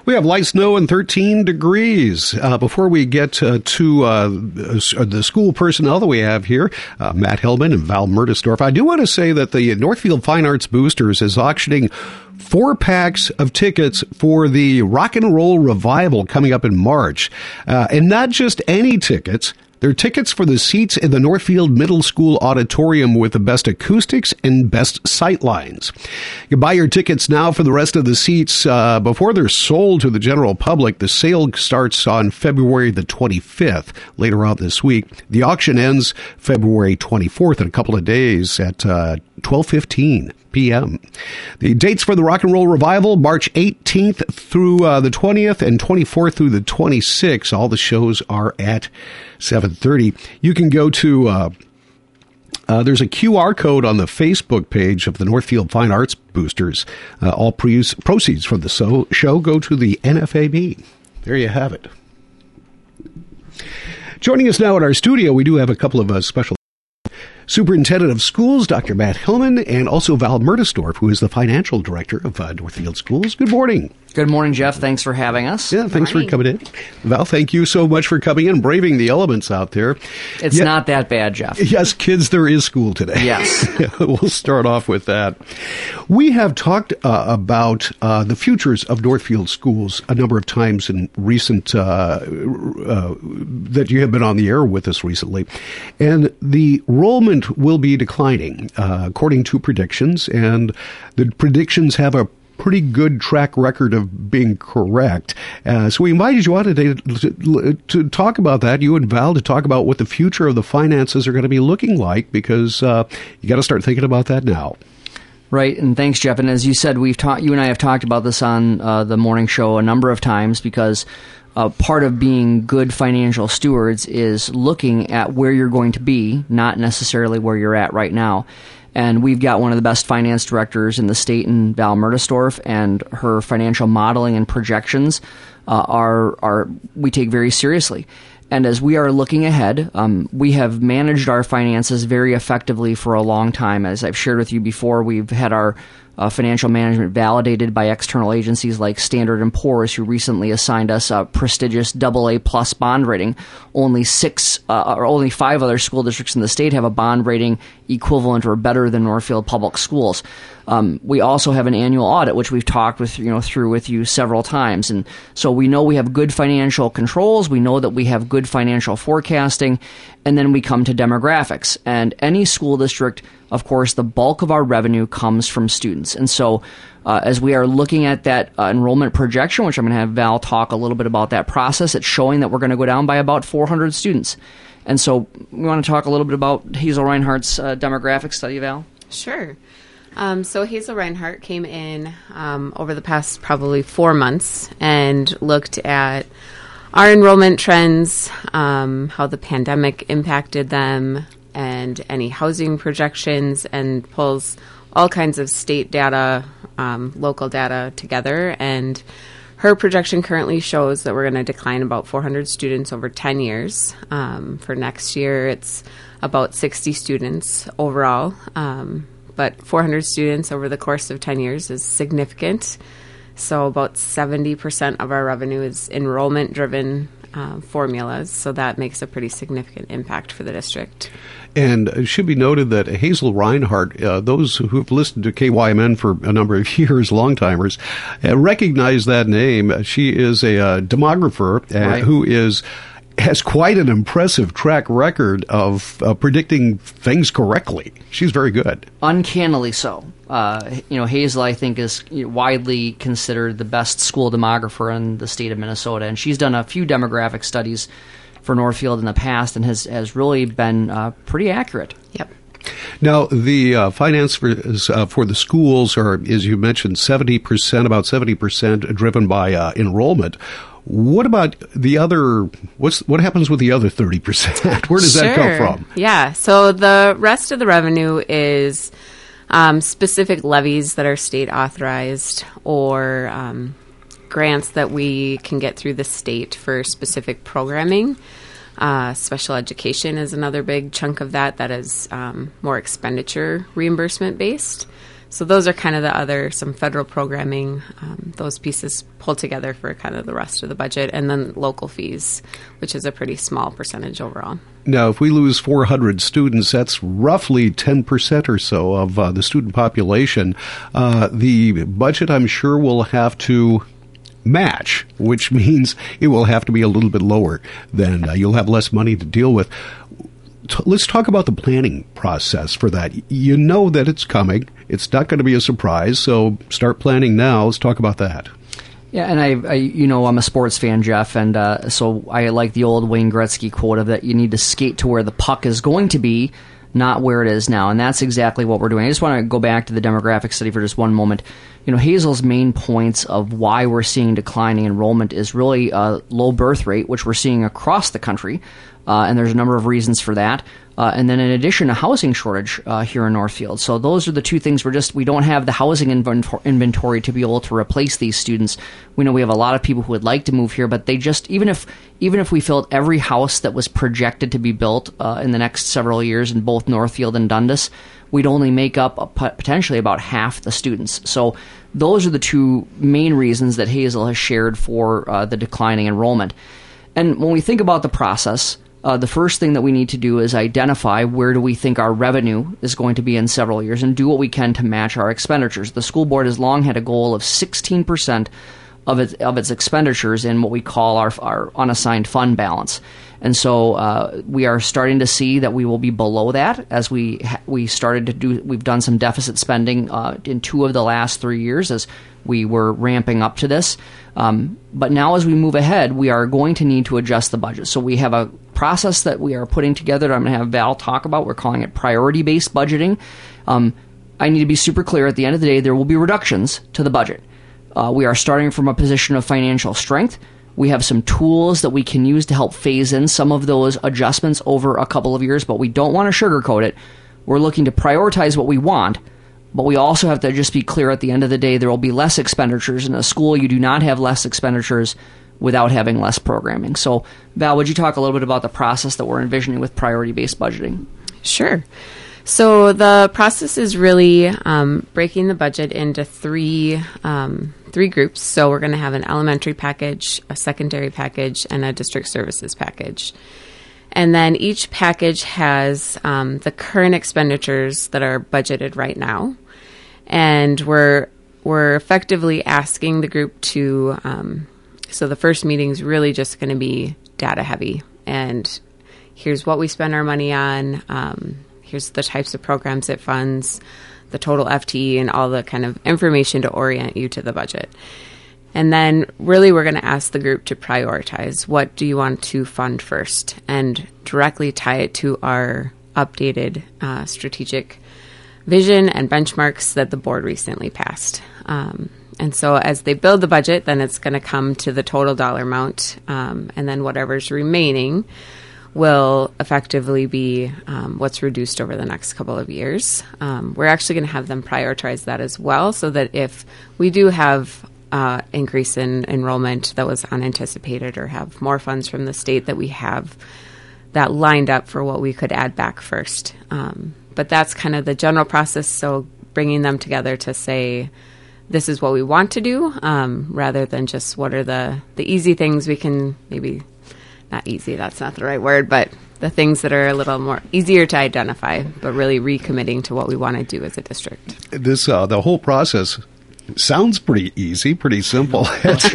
We have light snow and 13 degrees. Before we get to the school personnel that we have here, Matt Hillman and Val Murtisdorf, I do want to say that the Northfield Fine Arts Boosters is auctioning 4 packs of tickets for the Rock and Roll Revival coming up in March. And not just any tickets. They're tickets for the seats in the Northfield Middle School auditorium with the best acoustics and best sight lines. You can buy your tickets now for the rest of the seats before they're sold to the general public. The sale starts on February the 25th, later on this week. The auction ends February 24th in a couple of days at 12:15 p.m. The dates for the Rock and Roll Revival, March 18th through the 20th and 24th through the 26th. All the shows are at 7:30. You can go to, there's a QR code on the Facebook page of the Northfield Fine Arts Boosters. All proceeds from the show go to the NFAB. There you have it. Joining us now at our studio, we do have a couple of special Superintendent of Schools, Dr. Matt Hillman, and also Val Murtisdorf, who is the Financial Director of Northfield Schools. Good morning. Good morning, Jeff. Thanks for having us. Yeah, thanks for coming in. Val, thank you so much for coming in, braving the elements out there. It's not that bad, Jeff. Yes, kids, there is school today. Yes. We'll start off with that. We have talked about the futures of Northfield Schools a number of times in recent, that you have been on the air with us recently. And the enrollment will be declining, according to predictions. And the predictions have a pretty good track record of being correct. So we invited you on today to talk about that, you and Val, to talk about what the future of the finances are going to be looking like, because you got to start thinking about that now. Right, and thanks, Jeff. And as you said, you and I have talked about this on the morning show a number of times, because part of being good financial stewards is looking at where you're going to be, not necessarily where you're at right now. And we've got one of the best finance directors in the state in Val Murtisdorf, and her financial modeling and projections we take very seriously. And as we are looking ahead, we have managed our finances very effectively for a long time. As I've shared with you before, we've had our financial management validated by external agencies like Standard & Poor's, who recently assigned us a prestigious AA+ bond rating. Only 5 other school districts in the state have a bond rating equivalent or better than Northfield Public Schools. We also have an annual audit, which we've talked through with you several times. And so we know we have good financial controls. We know that we have good financial forecasting. And then we come to demographics. And any school district, of course, the bulk of our revenue comes from students. And so as we are looking at that enrollment projection, which I'm going to have Val talk a little bit about that process, it's showing that we're going to go down by about 400 students. And so we want to talk a little bit about Hazel Reinhardt's demographic study, Val? Sure. So Hazel Reinhardt came in over the past probably 4 months and looked at our enrollment trends, how the pandemic impacted them, and any housing projections, and pulls all kinds of state data, local data together. And her projection currently shows that we're going to decline about 400 students over 10 years. For next year, it's about 60 students overall. But 400 students over the course of 10 years is significant. So about 70% of our revenue is enrollment-driven formulas, so that makes a pretty significant impact for the district. And it should be noted that Hazel Reinhardt, those who have listened to KYMN for a number of years, long-timers, recognize that name. She is a demographer Right. who has quite an impressive track record of predicting things correctly. She's very good. Uncannily so. Hazel, I think, is widely considered the best school demographer in the state of Minnesota, and she's done a few demographic studies for Northfield in the past and has really been pretty accurate. Yep. Now, the finance for the schools are, as you mentioned, about 70% driven by enrollment. What about the other, what happens with the other 30%? Where does that come from? Yeah, so the rest of the revenue is specific levies that are state authorized, or grants that we can get through the state for specific programming. Special education is another big chunk of that is more expenditure reimbursement based. So those are kind of some federal programming, those pieces pulled together for kind of the rest of the budget, and then local fees, which is a pretty small percentage overall. Now, if we lose 400 students, that's roughly 10% or so of the student population. The budget, I'm sure, will have to match, which means it will have to be a little bit lower. Then you'll have less money to deal with. Let's talk about the planning process for that. You know that it's coming. It's not going to be a surprise, so start planning now. Let's talk about that. Yeah, and I'm a sports fan, Jeff, and so I like the old Wayne Gretzky quote of that you need to skate to where the puck is going to be, not where it is now, and that's exactly what we're doing. I just want to go back to the demographic study for just one moment. Hazel's main points of why we're seeing declining enrollment is really low birth rate, which we're seeing across the country, and there's a number of reasons for that. And then in addition, a housing shortage here in Northfield. So those are the two things. We don't have the housing inventory to be able to replace these students. We know we have a lot of people who would like to move here, but they just, even if we filled every house that was projected to be built in the next several years in both Northfield and Dundas, we'd only make up potentially about half the students. So those are the two main reasons that Hazel has shared for the declining enrollment. And when we think about the process, the first thing that we need to do is identify where do we think our revenue is going to be in several years and do what we can to match our expenditures. The school board has long had a goal of 16% of its expenditures in what we call our unassigned fund balance. And so we are starting to see that we will be below that as we've done some deficit spending in 2 of the last 3 years as we were ramping up to this. But now as we move ahead, we are going to need to adjust the budget. So we have a process that we are putting together that I'm going to have Val talk about. We're calling it priority-based budgeting. I need to be super clear. At the end of the day, there will be reductions to the budget. We are starting from a position of financial strength. We have some tools that we can use to help phase in some of those adjustments over a couple of years, but we don't want to sugarcoat it. We're looking to prioritize what we want, but we also have to just be clear at the end of the day there will be less expenditures. In a school, you do not have less expenditures without having less programming. So, Val, would you talk a little bit about the process that we're envisioning with priority-based budgeting? Sure. So the process is really breaking the budget into three groups. So we're going to have an elementary package, a secondary package, and a district services package. And then each package has the current expenditures that are budgeted right now. And we're effectively asking the group to, so the first meeting is really just going to be data heavy. And here's what we spend our money on. Here's the types of programs it funds, the total FTE, and all the kind of information to orient you to the budget. And then really we're going to ask the group to prioritize. What do you want to fund first? And directly tie it to our updated strategic vision and benchmarks that the board recently passed. And so as they build the budget, then it's going to come to the total dollar amount, and then whatever's remaining will effectively be what's reduced over the next couple of years. We're actually going to have them prioritize that as well, so that if we do have increase in enrollment that was unanticipated or have more funds from the state, that we have that lined up for what we could add back first. But that's kind of the general process, so bringing them together to say, this is what we want to do, rather than just what are the easy things we can maybe... Not easy, that's not the right word, but the things that are a little more easier to identify, but really recommitting to what we want to do as a district. This the whole process sounds pretty easy, pretty simple.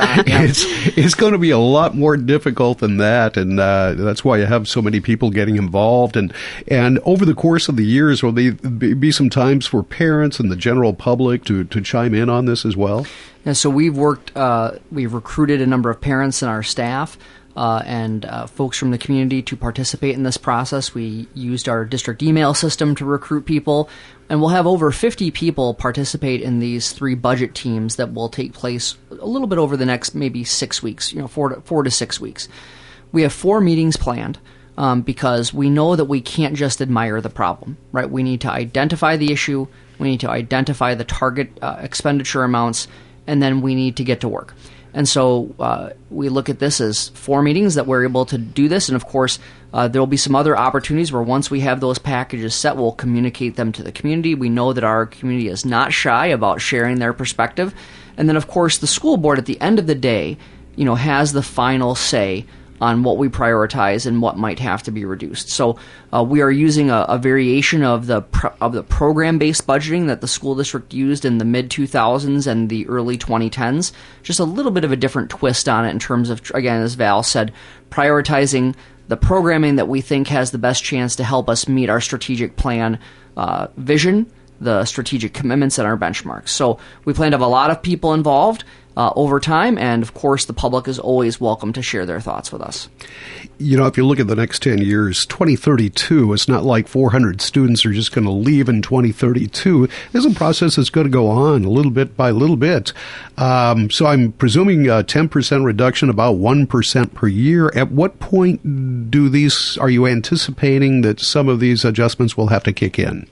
It's going to be a lot more difficult than that, and that's why you have so many people getting involved. And over the course of the years, will there be some times for parents and the general public to chime in on this as well? Yeah, so we've recruited a number of parents in our staff. And folks from the community to participate in this process. We used our district email system to recruit people, and we'll have over 50 people participate in these 3 budget teams that will take place a little bit over the next maybe 6 weeks, 4 to 6 weeks. We have 4 meetings planned because we know that we can't just admire the problem, right? We need to identify the issue, we need to identify the target expenditure amounts, and then we need to get to work. And so we look at this as 4 meetings that we're able to do this. And, of course, there will be some other opportunities where once we have those packages set, we'll communicate them to the community. We know that our community is not shy about sharing their perspective. And then, of course, the school board at the end of the day, has the final say on what we prioritize and what might have to be reduced. So we are using a variation of the program-based budgeting that the school district used in the mid-2000s and the early 2010s. Just a little bit of a different twist on it in terms of, again, as Val said, prioritizing the programming that we think has the best chance to help us meet our strategic plan vision, the strategic commitments, and our benchmarks. So we plan to have a lot of people involved over time, and of course the public is always welcome to share their thoughts with us. If you look at the next 10 years, 2032, it's not like 400 students are just going to leave in 2032. There's a process that's going to go on a little bit by little bit. So I'm presuming a 10% reduction, about 1% per year. At what point are you anticipating that some of these adjustments will have to kick in?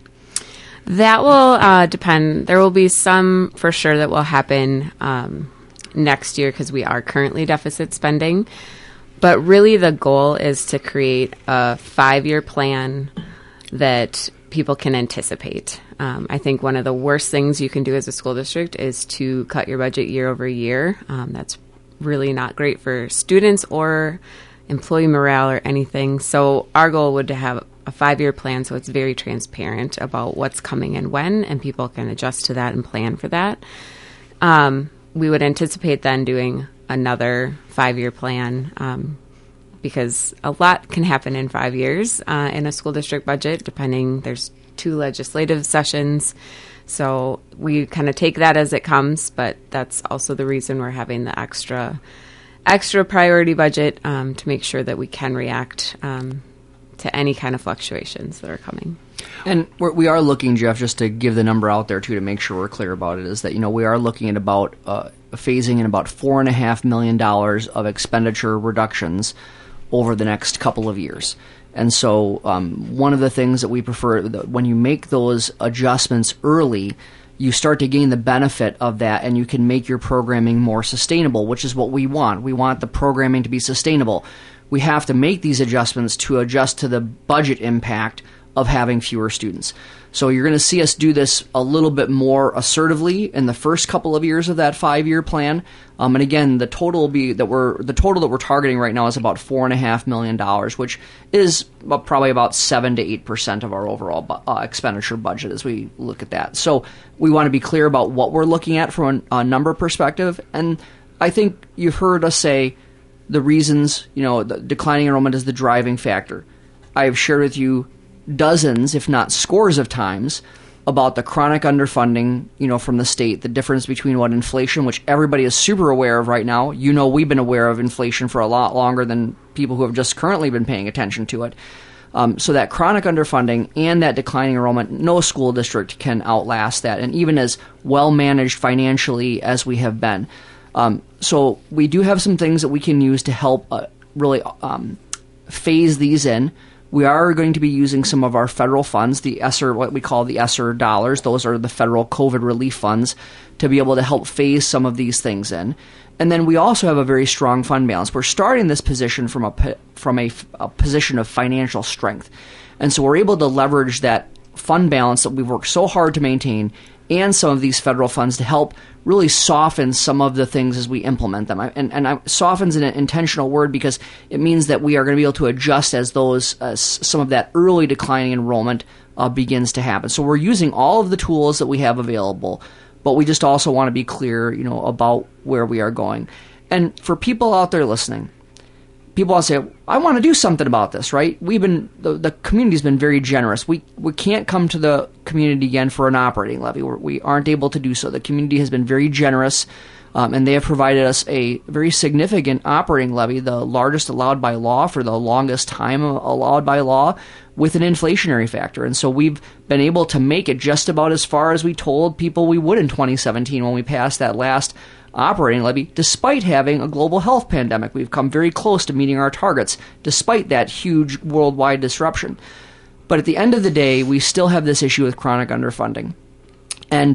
That will depend. There will be some for sure that will happen next year because we are currently deficit spending. But really the goal is to create a 5-year plan that people can anticipate. I think one of the worst things you can do as a school district is to cut your budget year over year. That's really not great for students or employee morale or anything. So our goal would to have a 5-year plan so it's very transparent about what's coming and when, and people can adjust to that and plan for that. We would anticipate then doing another 5-year plan because a lot can happen in 5 years in a school district budget, depending. There's 2 legislative sessions. So we kind of take that as it comes, but that's also the reason we're having the extra priority budget to make sure that we can react to any kind of fluctuations that are coming. And we are looking, Jeff, just to give the number out there, too, to make sure we're clear about it, is that, we are looking at about phasing in about $4.5 million of expenditure reductions over the next couple of years. And so one of the things that we prefer, when you make those adjustments early, you start to gain the benefit of that, and you can make your programming more sustainable, which is what we want. We want the programming to be sustainable. We have to make these adjustments to adjust to the budget impact of having fewer students. So you're going to see us do this a little bit more assertively in the first couple of years of that 5-year plan. And again, the total that we're targeting right now is about $4.5 million, which is probably about 7 to 8% of our overall expenditure budget as we look at that. So we want to be clear about what we're looking at from a number perspective. And I think you've heard us say the reasons, the declining enrollment is the driving factor. I have shared with you dozens, if not scores of times, about the chronic underfunding, from the state, the difference between what inflation, which everybody is super aware of right now. We've been aware of inflation for a lot longer than people who have just currently been paying attention to it. So that chronic underfunding and that declining enrollment, no school district can outlast that, and even as well managed financially as we have been. So we do have some things that we can use to help really phase these in. We are going to be using some of our federal funds, the ESSER, what we call the ESSER dollars. Those are the federal COVID relief funds, to be able to help phase some of these things in. And then we also have a very strong fund balance. We're starting this position from a position of financial strength. And so we're able to leverage that fund balance that we've worked so hard to maintain and some of these federal funds to help really soften some of the things as we implement them. And soften's an intentional word because it means that we are going to be able to adjust as some of that early declining enrollment begins to happen. So we're using all of the tools that we have available, but we just also want to be clear, about where we are going. And for people out there listening, people want to say, I want to do something about this, right? The community's been very generous. We can't come to the community again for an operating levy. We aren't able to do so. The community has been very generous, and they have provided us a very significant operating levy, the largest allowed by law for the longest time allowed by law, with an inflationary factor. And so we've been able to make it just about as far as we told people we would in 2017 when we passed that last operating levy. Despite having a global health pandemic, we've come very close to meeting our targets, despite that huge worldwide disruption. But at the end of the day, we still have this issue with chronic underfunding. And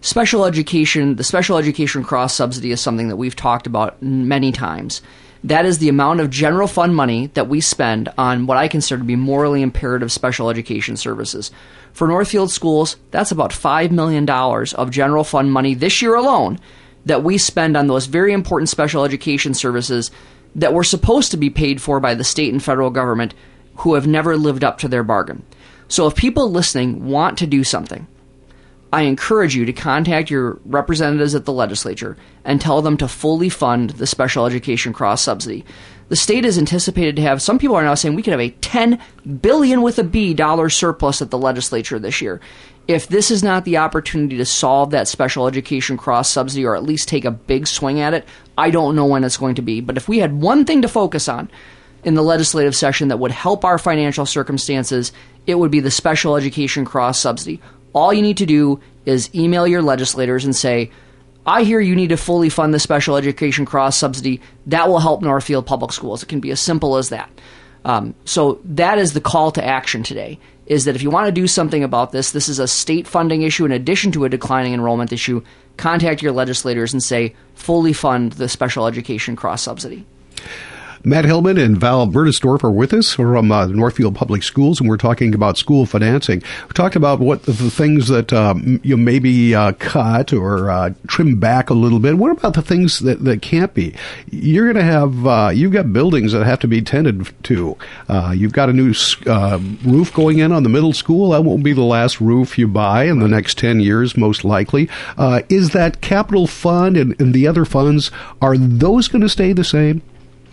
special education, the special education cross subsidy is something that we've talked about many times. That is the amount of general fund money that we spend on what I consider to be morally imperative special education services. For Northfield schools, that's about $5 million of general fund money this year alone that we spend on those very important special education services that were supposed to be paid for by the state and federal government who have never lived up to their bargain. So if people listening want to do something, I encourage you to contact your representatives at the legislature and tell them to fully fund the special education cross subsidy. The state is anticipated to have, some people are now saying we could have a $10 billion with a B dollar surplus at the legislature this year. If this is not the opportunity to solve that special education cross subsidy or at least take a big swing at it, I don't know when it's going to be. But if we had one thing to focus on in the legislative session that would help our financial circumstances, it would be the special education cross subsidy. All you need to do is email your legislators and say, I hear you need to fully fund the special education cross subsidy. That will help Northfield Public Schools. It can be as simple as that. So that is the call to action today, is that if you want to do something about this, this is a state funding issue in addition to a declining enrollment issue. Contact your legislators and say, fully fund the special education cross subsidy. Matt Hillman and Val Murtisdorf are with us from Northfield Public Schools, and we're talking about school financing. We talked about what the things that you maybe cut or trim back a little bit. What about the things that can't be? You're going to have, you've got buildings that have to be tended to. You've got a new roof going in on the middle school. That won't be the last roof you buy in the next 10 years, most likely. Is that capital fund and the other funds, are those going to stay the same?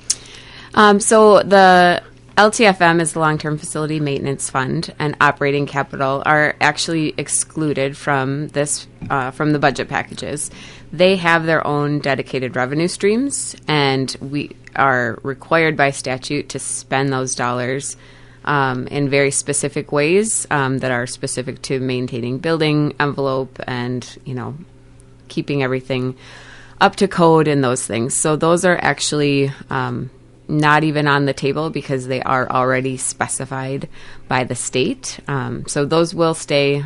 So the LTFM is the Long-Term Facility Maintenance Fund, and operating capital are actually excluded from this, from the budget packages. They have their own dedicated revenue streams, and we are required by statute to spend those dollars in very specific ways that are specific to maintaining building envelope and, keeping everything up to code and those things. So those are actually not even on the table because they are already specified by the state. So those will stay.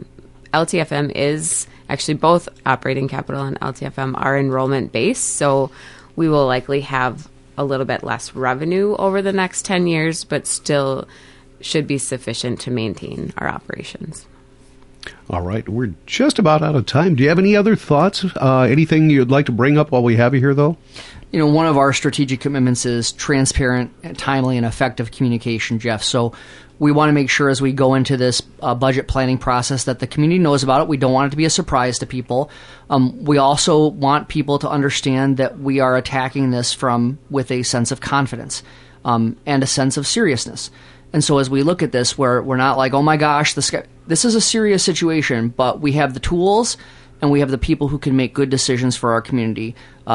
LTFM is actually, both operating capital and LTFM are enrollment based. So we will likely have a little bit less revenue over the next 10 years, but still should be sufficient to maintain our operations. All right. We're just about out of time. Do you have any other thoughts? Anything you'd like to bring up while we have you here, though? One of our strategic commitments is transparent, timely, and effective communication, Jeff. So we want to make sure as we go into this budget planning process that the community knows about it. We don't want it to be a surprise to people. We also want people to understand that we are attacking this with a sense of confidence and a sense of seriousness. And so as we look at this, we're not like, oh my gosh, this is a serious situation, but we have the tools and we have the people who can make good decisions for our community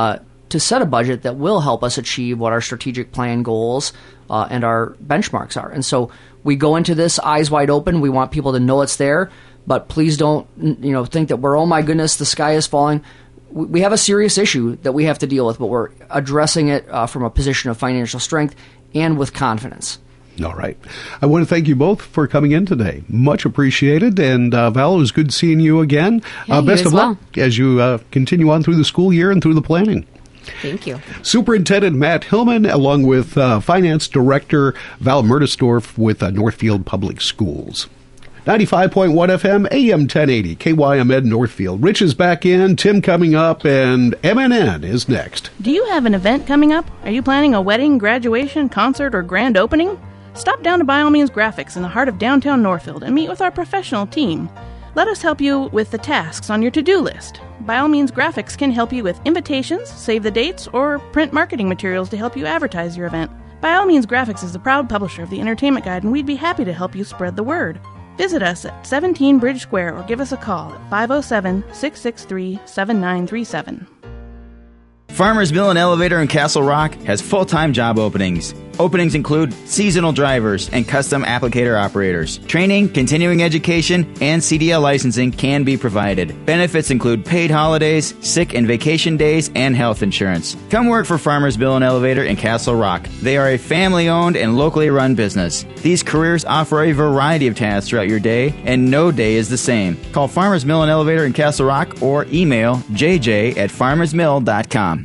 to set a budget that will help us achieve what our strategic plan goals and our benchmarks are. And so we go into this eyes wide open. We want people to know it's there, but please don't think that we're, oh my goodness, the sky is falling. We have a serious issue that we have to deal with, but we're addressing it from a position of financial strength and with confidence. All right. I want to thank you both for coming in today. Much appreciated. And Val, it was good seeing you again. Best of luck as you continue on through the school year and through the planning. Thank you. Superintendent Matt Hillman, along with Finance Director Val Murtisdorf with Northfield Public Schools. 95.1 FM, AM 1080, KYMN Northfield. Rich is back in, Tim coming up, and MNN is next. Do you have an event coming up? Are you planning a wedding, graduation, concert, or grand opening? Stop down to By All Means Graphics in the heart of downtown Northfield and meet with our professional team. Let us help you with the tasks on your to-do list. By All Means Graphics can help you with invitations, save the dates, or print marketing materials to help you advertise your event. By All Means Graphics is the proud publisher of the Entertainment Guide, and we'd be happy to help you spread the word. Visit us at 17 Bridge Square or give us a call at 507-663-7937. Farmers Mill and Elevator in Castle Rock has full-time job openings. Openings include seasonal drivers and custom applicator operators. Training, continuing education, and CDL licensing can be provided. Benefits include paid holidays, sick and vacation days, and health insurance. Come work for Farmers Mill and Elevator in Castle Rock. They are a family-owned and locally run business. These careers offer a variety of tasks throughout your day, and no day is the same. Call Farmers Mill and Elevator in Castle Rock or email jj@farmersmill.com.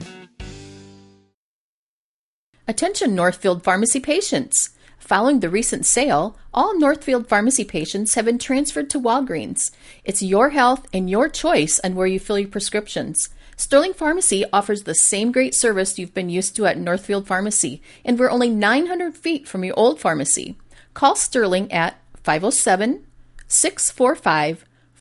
Attention Northfield Pharmacy patients. Following the recent sale, all Northfield Pharmacy patients have been transferred to Walgreens. It's your health and your choice on where you fill your prescriptions. Sterling Pharmacy offers the same great service you've been used to at Northfield Pharmacy, and we're only 900 feet from your old pharmacy. Call Sterling at 507-645-5700